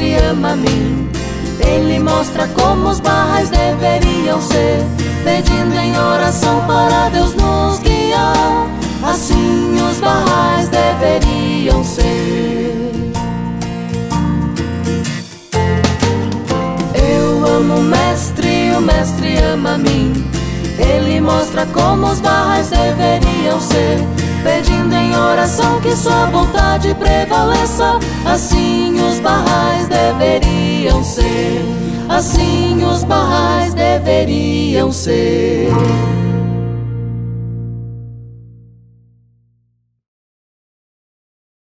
mestre ama a mim. Ele mostra como os barrais deveriam ser, pedindo em oração para Deus nos guiar. Assim os barrais deveriam ser. Eu amo o mestre ama a mim. Ele mostra como os barrais deveriam ser, pedindo em oração que sua vontade prevaleça. Assim os barrais deveriam ser. Assim os barrais deveriam ser.